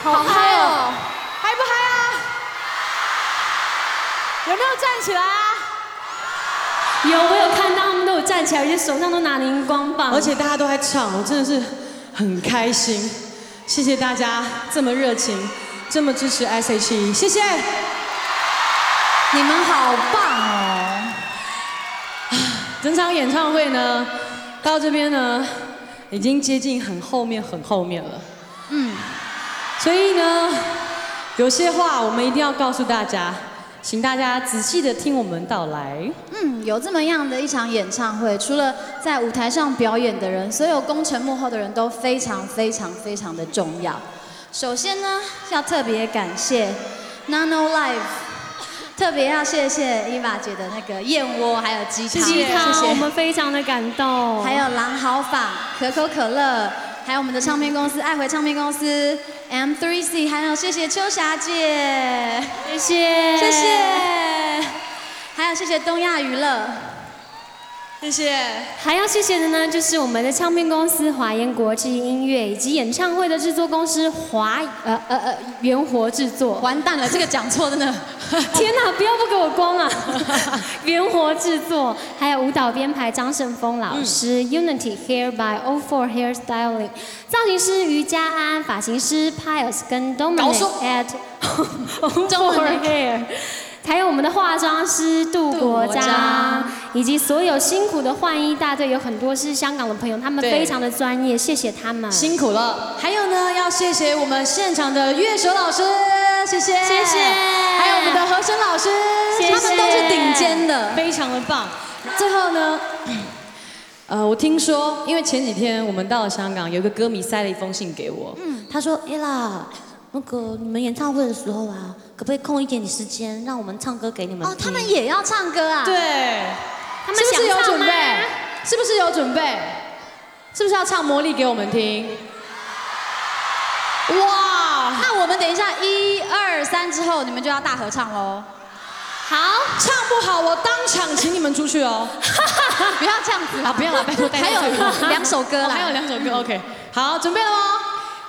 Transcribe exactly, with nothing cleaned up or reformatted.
好嗨哦！嗨不嗨啊？有没有站起来啊？ 有，我有看到他们都有站起来，而且手上都拿荧光棒， 而且大家都在唱，我真的是很开心。谢谢大家这么热情，这么支持 S H E， 谢谢。 你们好棒哦！ 整场演唱会呢，到这边呢，已经接近很后面很后面了。嗯，所以呢，有些话我们一定要告诉大家，请大家仔细的听我们道来。 嗯，有这么样的一场演唱会，除了在舞台上表演的人，所有工程幕后的人都非常非常非常的重要。首先呢，要特别感谢 Nano Live。特别要谢谢伊娃姐的那个燕窝，还有鸡汤， 鸡汤， 谢谢， 我们非常的感动。 还有狼豪坊、可口可乐，还有我们的唱片公司爱回唱片公司 M 三 C， 还有谢谢秋霞姐， 谢谢， 谢谢，还有谢谢东亚娱乐。 谢谢， 还要谢谢的呢，就是我们的唱片公司华研国际音乐，以及演唱会的制作公司华呃呃呃元活制作。 完蛋了，这个讲错真的， 天哪，不要不给我光啊！元活制作，还有舞蹈编排张胜峰老师、嗯、，Unity Hair by O four Hairstyling， 造型师于家安，发型师 Pius 跟 Dominic at O four Hair。还有我们的化妆师杜国璋，以及所有辛苦的换衣大队，有很多是香港的朋友，他们非常的专业，谢谢他们， 辛苦了。还有呢，要谢谢我们现场的乐手老师，谢谢， 谢谢。 还有我们的和声老师， 谢谢， 他们都是顶尖的， 非常的棒。最后呢，呃，我听说，因为前几天我们到了香港，有一个歌迷塞了一封信给我，嗯，他说 ：“Ella， 那个你们演唱会的时候啊。”可不可以空一点点时间，让我们唱歌给你们听？ 哦，他们也要唱歌啊？ 对， 他们是不是有准备？ 是不是有准备？是不是要唱《魔力》给我们听？哇！ 那我们等一下一二三之后，你们就要大合唱喽。 好， 唱不好我当场请你们出去哦。 不要这样子啊！不要了，拜托， 还有两首歌啦， 还有两首歌 ，OK。好，准备了吗？